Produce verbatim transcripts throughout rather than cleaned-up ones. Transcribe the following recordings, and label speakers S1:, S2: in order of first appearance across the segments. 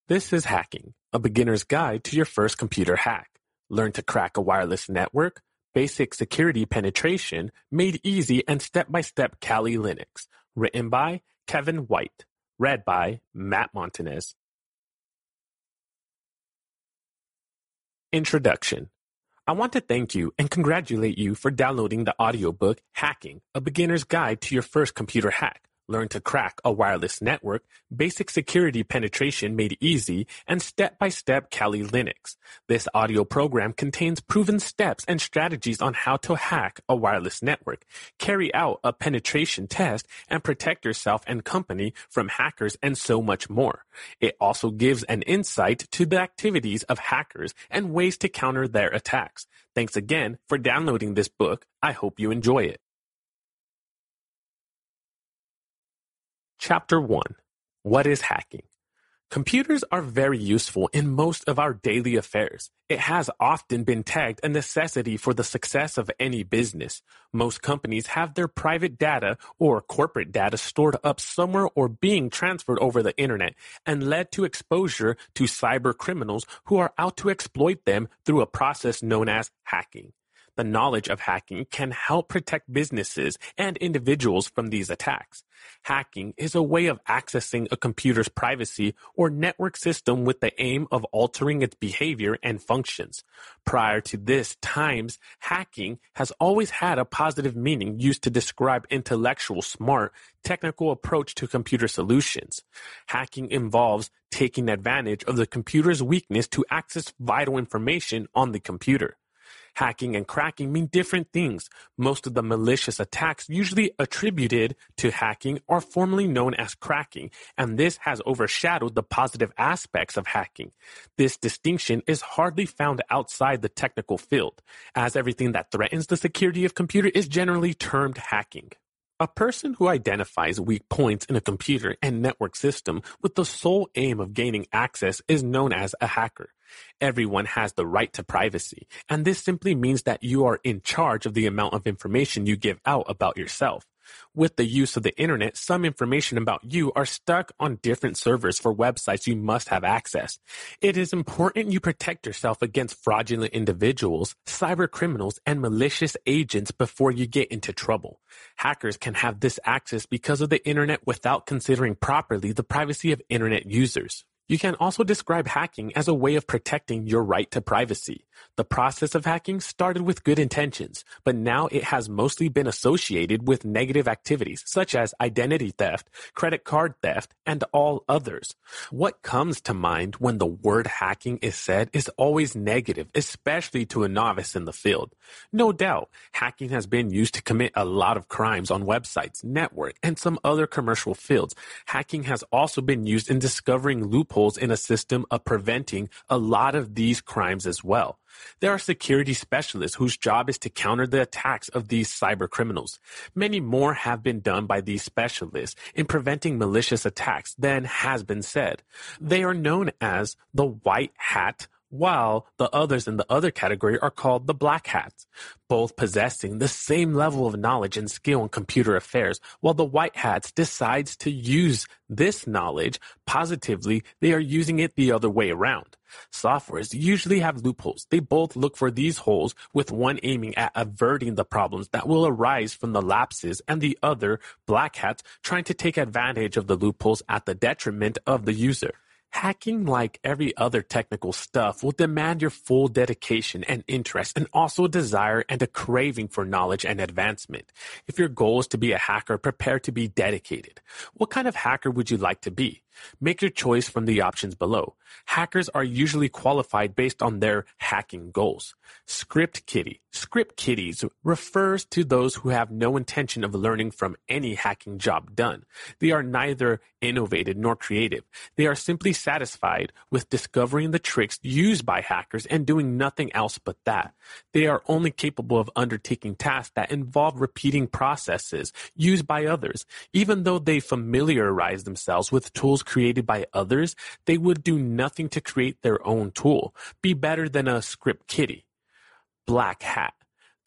S1: This is Hacking, a beginner's guide to your first computer hack. Learn to crack a wireless network, basic security penetration, made easy and step-by-step Kali Linux. Written by Kevin White. Read by Matt Montanez. Introduction. I want to thank you and congratulate you for downloading the audiobook Hacking, a beginner's guide to your first computer hack. Learn to crack a wireless network, basic security penetration made easy, and step-by-step Kali Linux. This audio program contains proven steps and strategies on how to hack a wireless network, carry out a penetration test, and protect yourself and company from hackers and so much more. It also gives an insight to the activities of hackers and ways to counter their attacks. Thanks again for downloading this book. I hope you enjoy it. Chapter one. What is hacking? Computers are very useful in most of our daily affairs. It has often been tagged a necessity for the success of any business. Most companies have their private data or corporate data stored up somewhere or being transferred over the internet and led to exposure to cyber criminals who are out to exploit them through a process known as hacking. The knowledge of hacking can help protect businesses and individuals from these attacks. Hacking is a way of accessing a computer's privacy or network system with the aim of altering its behavior and functions. Prior to this times, hacking has always had a positive meaning used to describe intellectual, smart, technical approach to computer solutions. Hacking involves taking advantage of the computer's weakness to access vital information on the computer. Hacking and cracking mean different things. Most of the malicious attacks usually attributed to hacking are formally known as cracking, and this has overshadowed the positive aspects of hacking. This distinction is hardly found outside the technical field, as everything that threatens the security of computer is generally termed hacking. A person who identifies weak points in a computer and network system with the sole aim of gaining access is known as a hacker. Everyone has the right to privacy, and this simply means that you are in charge of the amount of information you give out about yourself. With the use of the internet, some information about you are stuck on different servers for websites you must have access. It is important you protect yourself against fraudulent individuals, cyber criminals, and malicious agents before you get into trouble. Hackers can have this access because of the internet without considering properly the privacy of internet users. You can also describe hacking as a way of protecting your right to privacy. The process of hacking started with good intentions, but now it has mostly been associated with negative activities such as identity theft, credit card theft, and all others. What comes to mind when the word hacking is said is always negative, especially to a novice in the field. No doubt, hacking has been used to commit a lot of crimes on websites, network, and some other commercial fields. Hacking has also been used in discovering loopholes in a system of preventing a lot of these crimes as well. There are security specialists whose job is to counter the attacks of these cyber criminals. Many more have been done by these specialists in preventing malicious attacks than has been said. They are known as the white hat, while the others in the other category are called the black hats, both possessing the same level of knowledge and skill in computer affairs. While the white hats decides to use this knowledge positively, they are using it the other way around. Softwares usually have loopholes. They both look for these holes, with one aiming at averting the problems that will arise from the lapses, and the other, black hats, trying to take advantage of the loopholes at the detriment of the user. Hacking, like every other technical stuff, will demand your full dedication and interest, and also a desire and a craving for knowledge and advancement. If your goal is to be a hacker, prepare to be dedicated. What kind of hacker would you like to be? Make your choice from the options below. Hackers are usually qualified based on their hacking goals. Script kiddie. Script kiddies refers to those who have no intention of learning from any hacking job done. They are neither innovative nor creative. They are simply satisfied with discovering the tricks used by hackers and doing nothing else but that. They are only capable of undertaking tasks that involve repeating processes used by others. Even though they familiarize themselves with tools created by others, they would do nothing to create their own tool. Be better than a script kiddie. Black hat.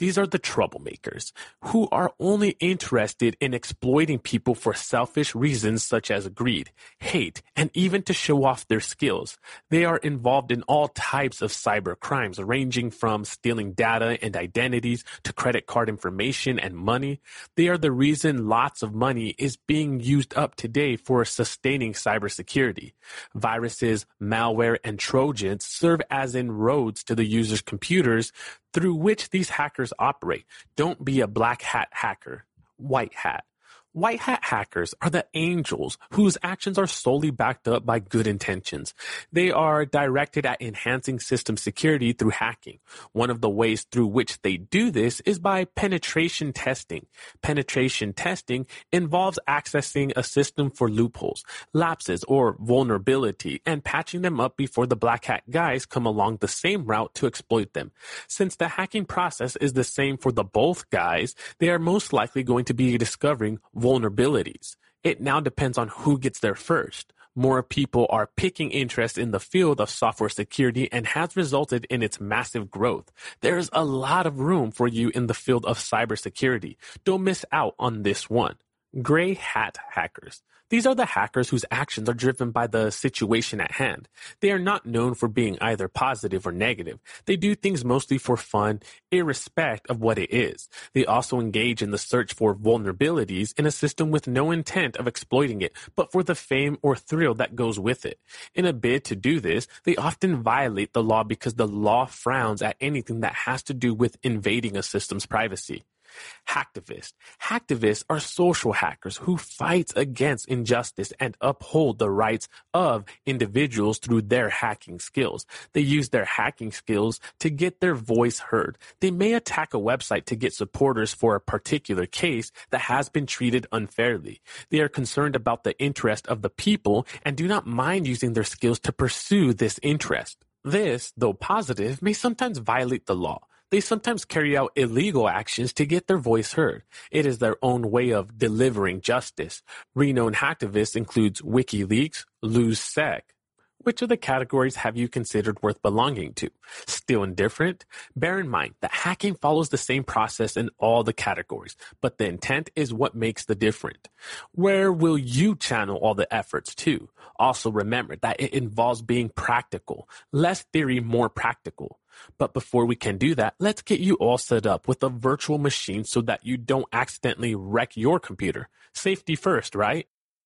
S1: These are the troublemakers, who are only interested in exploiting people for selfish reasons such as greed, hate, and even to show off their skills. They are involved in all types of cyber crimes, ranging from stealing data and identities to credit card information and money. They are the reason lots of money is being used up today for sustaining cybersecurity. Viruses, malware, and Trojans serve as inroads to the user's computers through which these hackers operate. Don't be a black hat hacker. White hat. White hat hackers are the angels whose actions are solely backed up by good intentions. They are directed at enhancing system security through hacking. One of the ways through which they do this is by penetration testing. Penetration testing involves accessing a system for loopholes, lapses, or vulnerability and patching them up before the black hat guys come along the same route to exploit them. Since the hacking process is the same for the both guys, they are most likely going to be discovering vulnerabilities. It now depends on who gets there first. More people are picking interest in the field of software security and has resulted in its massive growth. There is a lot of room for you in the field of cybersecurity. Don't miss out on this one. Gray hat hackers. These are the hackers whose actions are driven by the situation at hand. They are not known for being either positive or negative. They do things mostly for fun, irrespective of what it is. They also engage in the search for vulnerabilities in a system with no intent of exploiting it, but for the fame or thrill that goes with it. In a bid to do this, they often violate the law because the law frowns at anything that has to do with invading a system's privacy. Hacktivists. Hacktivists are social hackers who fight against injustice and uphold the rights of individuals through their hacking skills. They use their hacking skills to get their voice heard. They may attack a website to get supporters for a particular case that has been treated unfairly. They are concerned about the interest of the people and do not mind using their skills to pursue this interest. This, though positive, may sometimes violate the law. They sometimes carry out illegal actions to get their voice heard. It is their own way of delivering justice. Renowned hacktivists includes WikiLeaks, LoseSec. Which of the categories have you considered worth belonging to? Still indifferent? Bear in mind that hacking follows the same process in all the categories, but the intent is what makes the difference. Where will you channel all the efforts to? Also remember that it involves being practical. Less theory, more practical. But before we can do that, let's get you all set up with a virtual machine so that you don't accidentally wreck your computer. Safety first, right?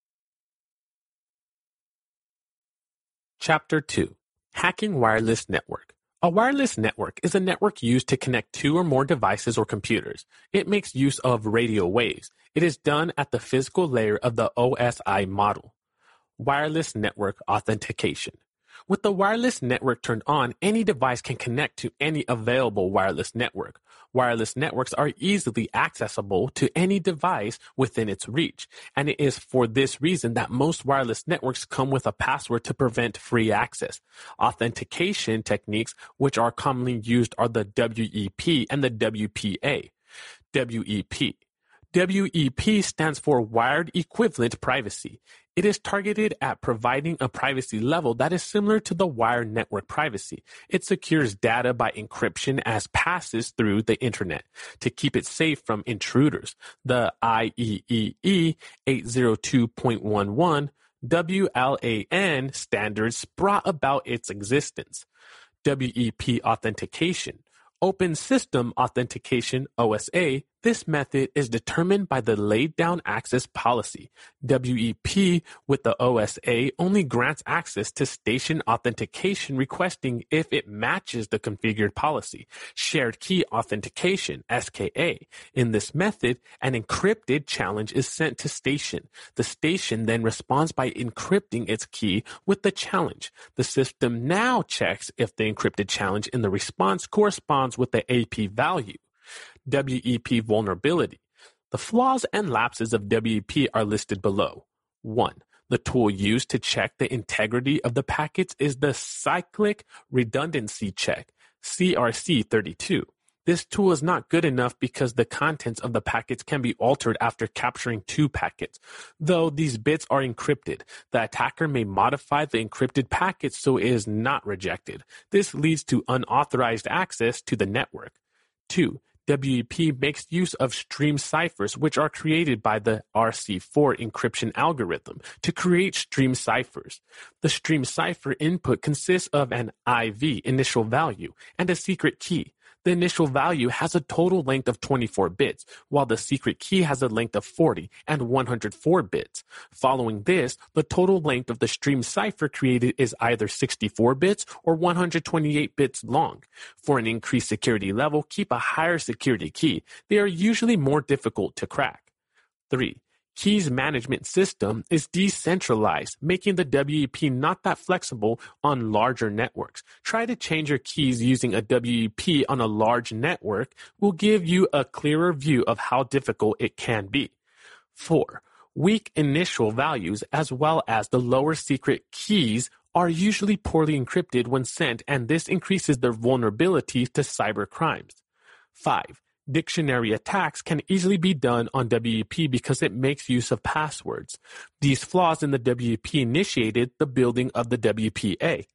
S1: Chapter two. Hacking Wireless Network. A wireless network is a network used to connect two or more devices or computers. It makes use of radio waves. It is done at the physical layer of the O S I model. Wireless Network Authentication. With the wireless network turned on, any device can connect to any available wireless network. Wireless networks are easily accessible to any device within its reach, and it is for this reason that most wireless networks come with a password to prevent free access. Authentication techniques which are commonly used are the W E P and the W P A. W E P. W E P stands for Wired Equivalent Privacy. It is targeted at providing a privacy level that is similar to the wired network privacy. It secures data by encryption as passes through the internet to keep it safe from intruders. The I E E E eight oh two point one one W L A N standards brought about its existence. W E P authentication. Open System Authentication, O S A, this method is determined by the laid down access policy. W E P with the O S A only grants access to station authentication requesting if it matches the configured policy. Shared Key Authentication, S K A. In this method, an encrypted challenge is sent to station. The station then responds by encrypting its key with the challenge. The system now checks if the encrypted challenge in the response corresponds with the A P value. W E P vulnerability. The flaws and lapses of W E P are listed below. one. The tool used to check the integrity of the packets is the Cyclic Redundancy Check, C R C thirty-two. This tool is not good enough because the contents of the packets can be altered after capturing two packets. Though these bits are encrypted, the attacker may modify the encrypted packets so it is not rejected. This leads to unauthorized access to the network. two. W E P makes use of stream ciphers, which are created by the R C four encryption algorithm to create stream ciphers. The stream cipher input consists of an I V, initial value, and a secret key. The initial value has a total length of twenty-four bits, while the secret key has a length of forty and one hundred four bits. Following this, the total length of the stream cipher created is either sixty-four bits or one hundred twenty-eight bits long. For an increased security level, keep a higher security key. They are usually more difficult to crack. three. Keys management system is decentralized, making the W E P not that flexible on larger networks. Try to change your keys using a W E P on a large network will give you a clearer view of how difficult it can be. four. Weak initial values as well as the lower secret keys are usually poorly encrypted when sent, and this increases their vulnerability to cyber crimes. five. Dictionary attacks can easily be done on W E P because it makes use of passwords. These flaws in the W E P initiated the building of the W P A.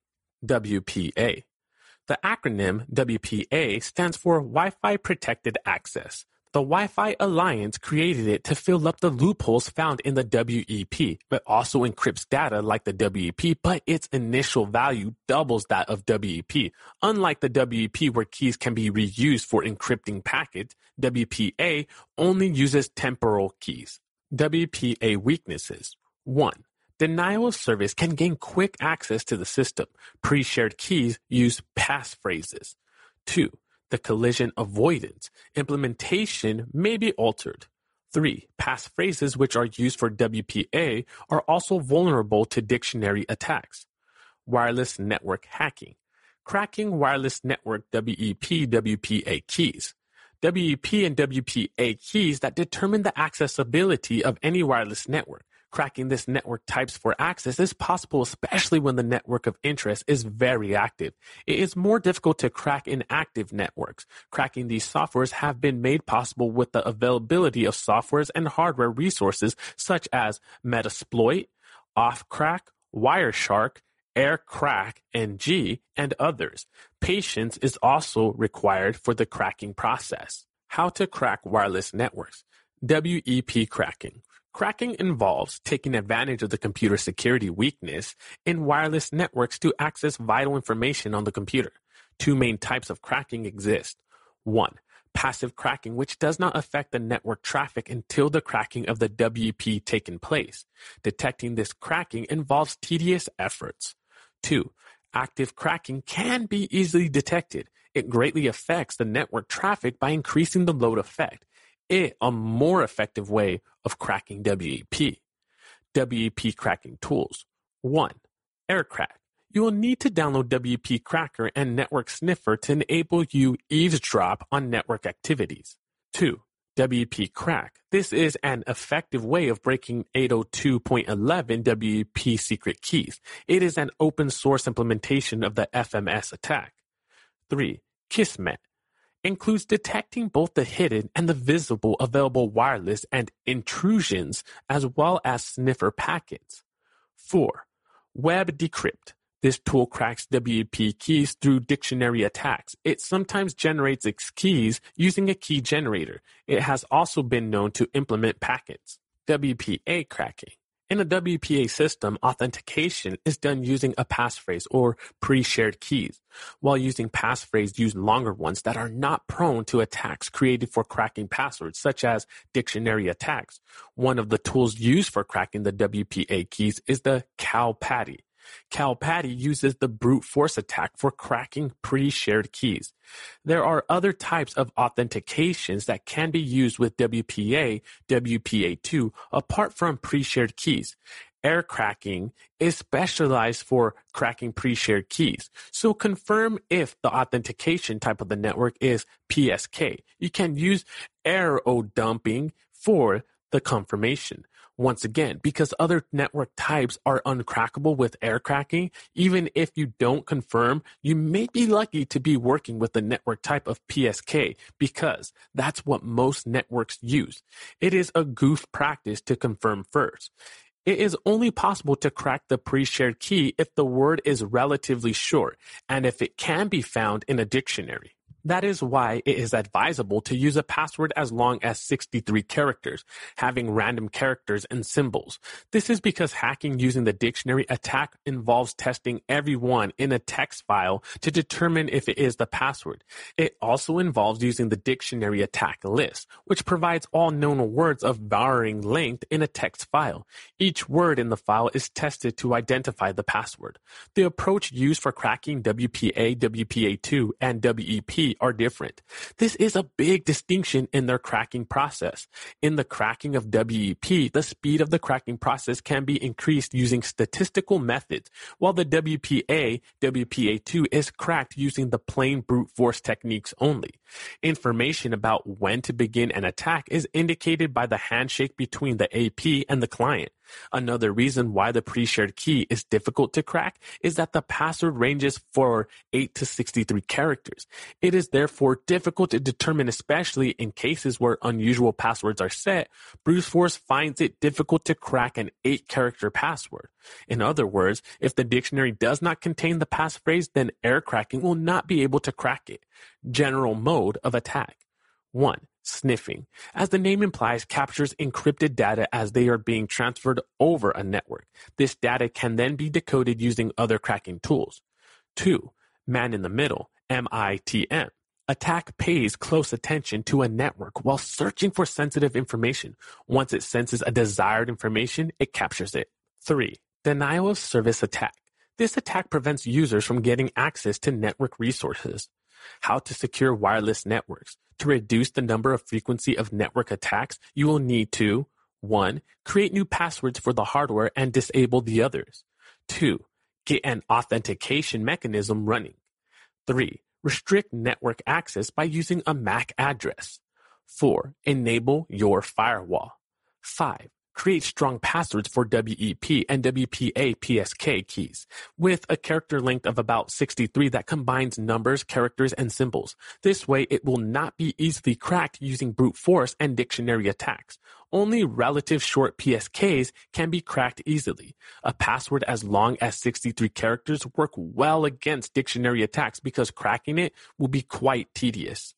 S1: W P A. The acronym W P A stands for Wi-Fi Protected Access. The Wi-Fi Alliance created it to fill up the loopholes found in the W E P. It also encrypts data like the W E P, but its initial value doubles that of W E P. Unlike the W E P where keys can be reused for encrypting packets, W P A only uses temporal keys. W P A weaknesses. one. Denial of service can gain quick access to the system. Pre-shared keys use passphrases. two. The collision avoidance. Implementation may be altered. three. Passphrases which are used for W P A are also vulnerable to dictionary attacks. Wireless network hacking. Cracking wireless network W E P W P A keys. W E P and W P A keys that determine the accessibility of any wireless network. Cracking this network types for access is possible, especially when the network of interest is very active. It is more difficult to crack inactive networks. Cracking these softwares have been made possible with the availability of softwares and hardware resources such as Metasploit, Offcrack, Wireshark, AirCrack N G, and others. Patience is also required for the cracking process. How to crack wireless networks. W E P cracking. Cracking involves taking advantage of the computer security weakness in wireless networks to access vital information on the computer. Two main types of cracking exist. One, passive cracking, which does not affect the network traffic until the cracking of the W E P taken place. Detecting this cracking involves tedious efforts. Two, active cracking can be easily detected. It greatly affects the network traffic by increasing the load effect. It a more effective way of cracking W E P. W E P cracking tools. one. AirCrack. You will need to download W E P Cracker and Network Sniffer to enable you eavesdrop on network activities. two. W E P Crack. This is an effective way of breaking eight oh two dot eleven W E P secret keys. It is an open source implementation of the F M S attack. three. Kismet. Includes detecting both the hidden and the visible available wireless and intrusions, as well as sniffer packets. four. Web Decrypt. This tool cracks W E P keys through dictionary attacks. It sometimes generates its keys using a key generator. It has also been known to implement packets. W P A cracking. In a W P A system, authentication is done using a passphrase or pre-shared keys. While using passphrase, use longer ones that are not prone to attacks created for cracking passwords, such as dictionary attacks. One of the tools used for cracking the W P A keys is the CalPatty. CalPatty uses the brute force attack for cracking pre-shared keys. There are other types of authentications that can be used with W P A, W P A two, apart from pre-shared keys. Air cracking is specialized for cracking pre-shared keys. So confirm if the authentication type of the network is P S K. You can use arrow dumping for the confirmation. Once again, because other network types are uncrackable with air cracking, even if you don't confirm, you may be lucky to be working with the network type of P S K because that's what most networks use. It is a goof practice to confirm first. It is only possible to crack the pre-shared key if the word is relatively short and if it can be found in a dictionary. That is why it is advisable to use a password as long as sixty-three characters, having random characters and symbols. This is because hacking using the dictionary attack involves testing every one in a text file to determine if it is the password. It also involves using the dictionary attack list, which provides all known words of varying length in a text file. Each word in the file is tested to identify the password. The approach used for cracking W P A, W P A two, and W E P are different. This is a big distinction in their cracking process. In the cracking of W E P, the speed of the cracking process can be increased using statistical methods, while the W P A, W P A two is cracked using the plain brute force techniques only. Information about when to begin an attack is indicated by the handshake between the A P and the client. Another reason why the pre-shared key is difficult to crack is that the password ranges for eight to sixty-three characters. It is therefore difficult to determine, especially in cases where unusual passwords are set. Brute force finds it difficult to crack an eight-character password. In other words, if the dictionary does not contain the passphrase, then air cracking will not be able to crack it. General mode of attack. one. Sniffing, as the name implies, captures encrypted data as they are being transferred over a network. This data can then be decoded using other cracking tools. two. Man in the middle, M I T M. Attack pays close attention to a network while searching for sensitive information. Once it senses a desired information, it captures it. three. Denial of service attack. This attack prevents users from getting access to network resources. How to secure wireless networks. To reduce the number of frequency of network attacks, you will need to one. Create new passwords for the hardware and disable the others. two. Get an authentication mechanism running. three. Restrict network access by using a M A C address. four. Enable your firewall. five. Create strong passwords for W E P and W P A P S K keys with a character length of about sixty-three that combines numbers, characters, and symbols. This way, it will not be easily cracked using brute force and dictionary attacks. Only relative short P S Ks can be cracked easily. A password as long as sixty-three characters work well against dictionary attacks because cracking it will be quite tedious.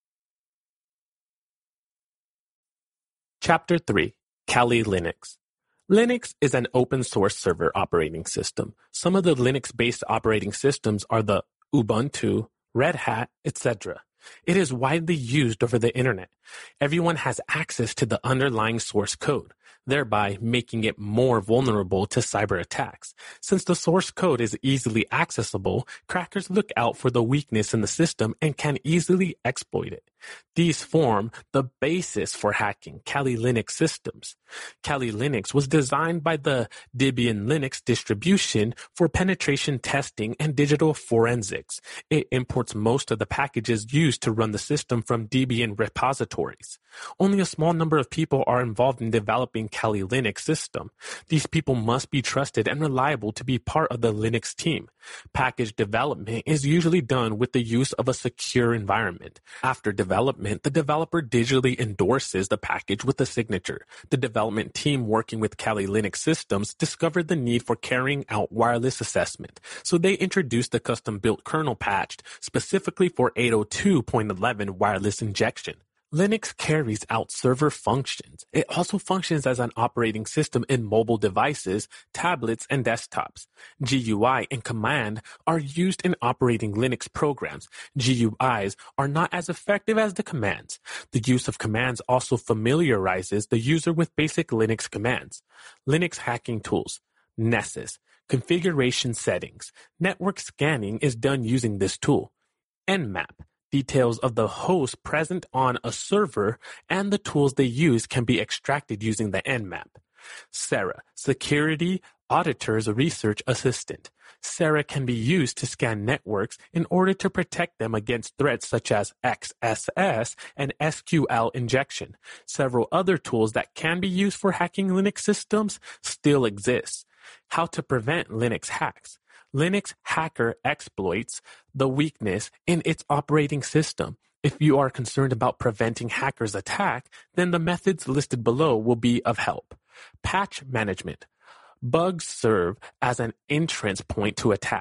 S1: Chapter three. Kali Linux. Linux is an open source server operating system. Some of the Linux-based operating systems are the Ubuntu, Red Hat, et cetera. It is widely used over the internet. Everyone has access to the underlying source code, thereby making it more vulnerable to cyber attacks. Since the source code is easily accessible, crackers look out for the weakness in the system and can easily exploit it. These form the basis for hacking Kali Linux systems. Kali Linux was designed by the Debian Linux distribution for penetration testing and digital forensics. It imports most of the packages used to run the system from Debian repositories. Only a small number of people are involved in developing Kali Linux system. These people must be trusted and reliable to be part of the Linux team. Package development is usually done with the use of a secure environment. After development, the developer digitally endorses the package with a signature. The development team working with Kali Linux systems discovered the need for carrying out wireless assessment, so they introduced the custom-built kernel patched specifically for eight oh two point eleven wireless injection. Linux carries out server functions. It also functions as an operating system in mobile devices, tablets, and desktops. G U I and command are used in operating Linux programs. G U Is are not as effective as the commands. The use of commands also familiarizes the user with basic Linux commands. Linux hacking tools. Nessus. Configuration settings. Network scanning is done using this tool. Nmap. Details of the host present on a server and the tools they use can be extracted using the Nmap. SARA, Security Auditor's Research Assistant. SARA can be used to scan networks in order to protect them against threats such as X S S and S Q L injection. Several other tools that can be used for hacking Linux systems still exist. How to prevent Linux hacks. Linux hacker exploits the weakness in its operating system. If you are concerned about preventing hackers' attack, then the methods listed below will be of help. Patch management. Bugs serve as an entrance point to attacks.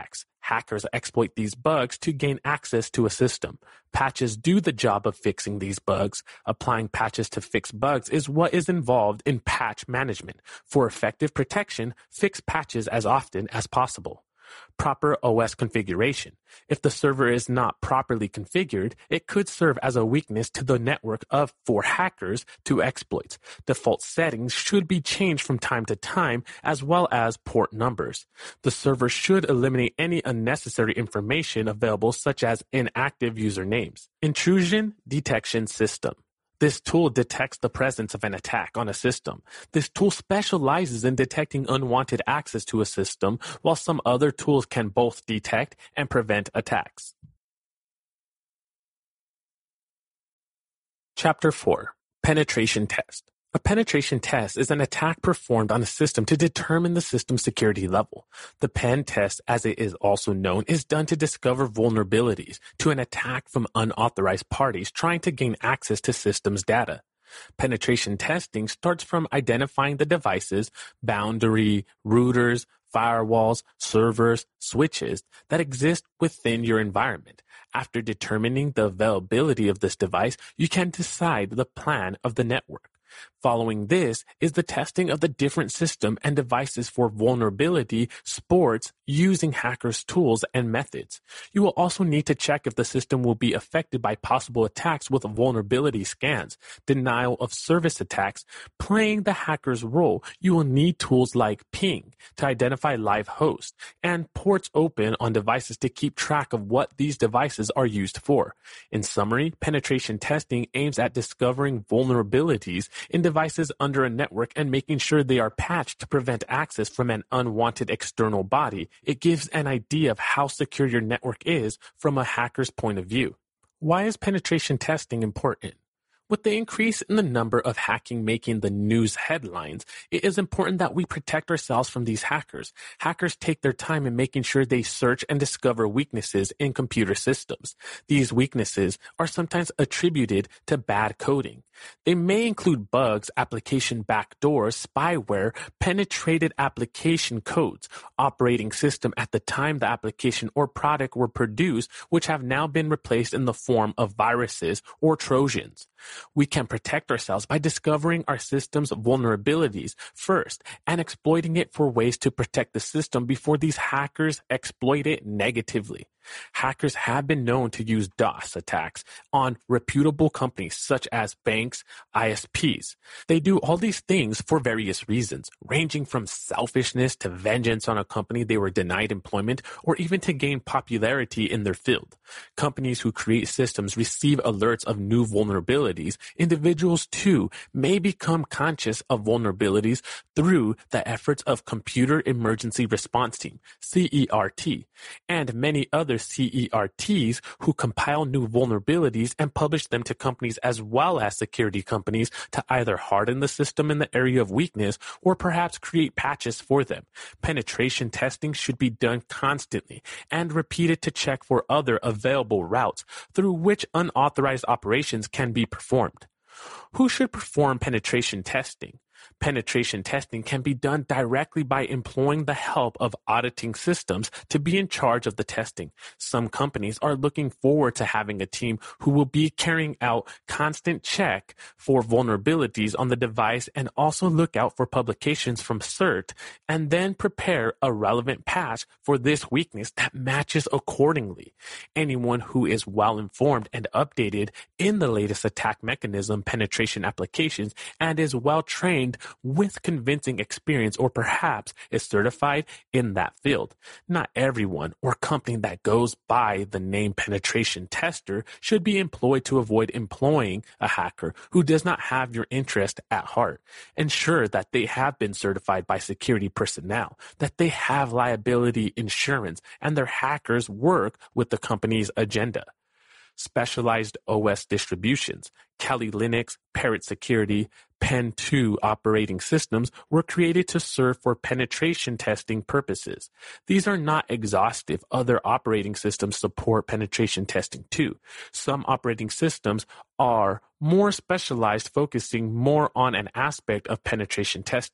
S1: Hackers exploit these bugs to gain access to a system. Patches do the job of fixing these bugs. Applying patches to fix bugs is what is involved in patch management. For effective protection, fix patches as often as possible. Proper O S configuration. If the server is not properly configured, it could serve as a weakness to the network of for hackers to exploit. Default settings should be changed from time to time, as well as port numbers. The server should eliminate any unnecessary information available, such as inactive usernames. Intrusion detection system. This tool detects the presence of an attack on a system. This tool specializes in detecting unwanted access to a system, while some other tools can both detect and prevent attacks. Chapter four. Penetration Test. A penetration test is an attack performed on a system to determine the system's security level. The pen test, as it is also known, is done to discover vulnerabilities to an attack from unauthorized parties trying to gain access to systems data. Penetration testing starts from identifying the devices, boundary, routers, firewalls, servers, switches that exist within your environment. After determining the availability of this device, you can decide the plan of the network. Following this is the testing of the different system and devices for vulnerability sports using hackers' tools and methods. You will also need to check if the system will be affected by possible attacks with vulnerability scans, denial of service attacks. Playing the hacker's role, you will need tools like ping to identify live hosts and ports open on devices to keep track of what these devices are used for. In summary, penetration testing aims at discovering vulnerabilities in devices under a network and making sure they are patched to prevent access from an unwanted external body. It gives an idea of how secure your network is from a hacker's point of view. Why is penetration testing important? With the increase in the number of hacking making the news headlines, it is important that we protect ourselves from these hackers. Hackers take their time in making sure they search and discover weaknesses in computer systems. These weaknesses are sometimes attributed to bad coding. They may include bugs, application backdoors, spyware, penetrated application codes, operating system at the time the application or product were produced, which have now been replaced in the form of viruses or Trojans. We can protect ourselves by discovering our system's vulnerabilities first and exploiting it for ways to protect the system before these hackers exploit it negatively. Hackers have been known to use DOS attacks on reputable companies such as banks, I S Ps. They do all these things for various reasons, ranging from selfishness to vengeance on a company they were denied employment, or even to gain popularity in their field. Companies who create systems receive alerts of new vulnerabilities. Individuals, too, may become conscious of vulnerabilities through the efforts of Computer Emergency Response Team, C E R T, and many other C E R Ts who compile new vulnerabilities and publish them to companies as well as security companies to either harden the system in the area of weakness or perhaps create patches for them. Penetration testing should be done constantly and repeated to check for other available routes through which unauthorized operations can be performed. Who should perform penetration testing? Penetration testing can be done directly by employing the help of auditing systems to be in charge of the testing. Some companies are looking forward to having a team who will be carrying out constant check for vulnerabilities on the device and also look out for publications from CERT and then prepare a relevant patch for this weakness that matches accordingly. Anyone who is well informed and updated in the latest attack mechanism penetration applications and is well trained with convincing experience or perhaps is certified in that field. Not everyone or company that goes by the name penetration tester should be employed to avoid employing a hacker who does not have your interest at heart. Ensure that they have been certified by security personnel, that they have liability insurance, and their hackers work with the company's agenda. Specialized O S distributions, Kali Linux, Parrot Security, Pen two operating systems were created to serve for penetration testing purposes. These are not exhaustive. Other operating systems support penetration testing too. Some operating systems are more specialized, focusing more on an aspect of penetration testing.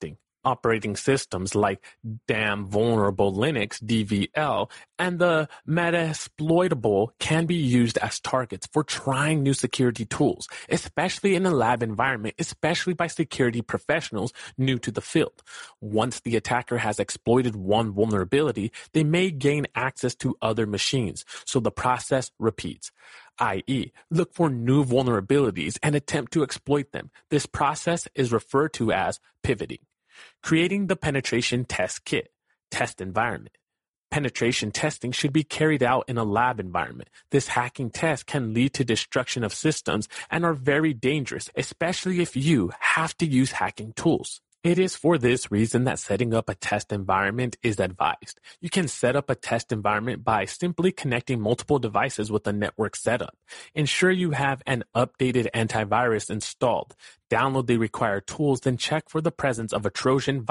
S1: operating systems like Damn Vulnerable Linux, D V L, and the Metasploitable can be used as targets for trying new security tools, especially in a lab environment, especially by security professionals new to the field. Once the attacker has exploited one vulnerability, they may gain access to other machines, so the process repeats. that is, look for new vulnerabilities and attempt to exploit them. This process is referred to as pivoting. Creating the penetration test kit, test environment. Penetration testing should be carried out in a lab environment. This hacking test can lead to destruction of systems and are very dangerous, especially if you have to use hacking tools. It is for this reason that setting up a test environment is advised. You can set up a test environment by simply connecting multiple devices with a network setup. Ensure you have an updated antivirus installed. Download the required tools, then check for the presence of a Trojan